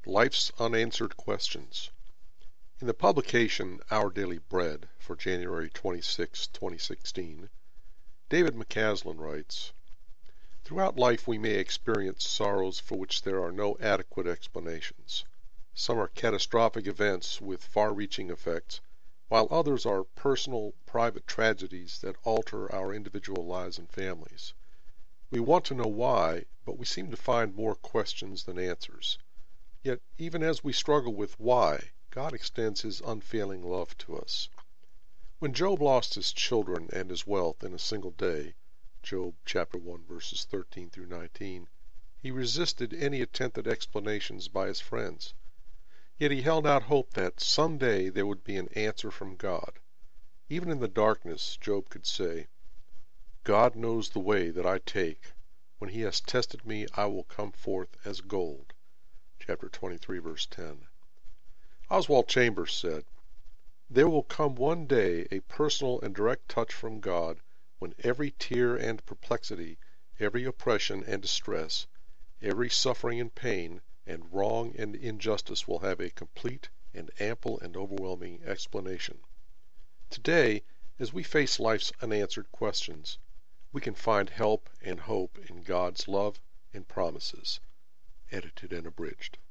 Life's Unanswered Questions. In the publication Our Daily Bread for January 26, 2016, David McCaslin writes, "Throughout life we may experience sorrows for which there are no adequate explanations. Some are catastrophic events with far-reaching effects, while others are personal, private tragedies that alter our individual lives and families. We want to know why, but we seem to find more questions than answers. Yet even as we struggle with why, God extends His unfailing love to us. When Job lost his children and his wealth in a single day, Job chapter 1 verses 13 through 19, he resisted any attempt at explanations by his friends. Yet he held out hope that someday there would be an answer from God. Even in the darkness, Job could say, 'God knows the way that I take. When He has tested me, I will come forth as gold.' Chapter 23 verse 10. Oswald Chambers said, "There will come one day a personal and direct touch from God when every tear and perplexity, every oppression and distress, every suffering and pain, and wrong and injustice will have a complete and ample and overwhelming explanation. Today, as we face life's unanswered questions, we can find help and hope in God's love and promises." Edited and abridged.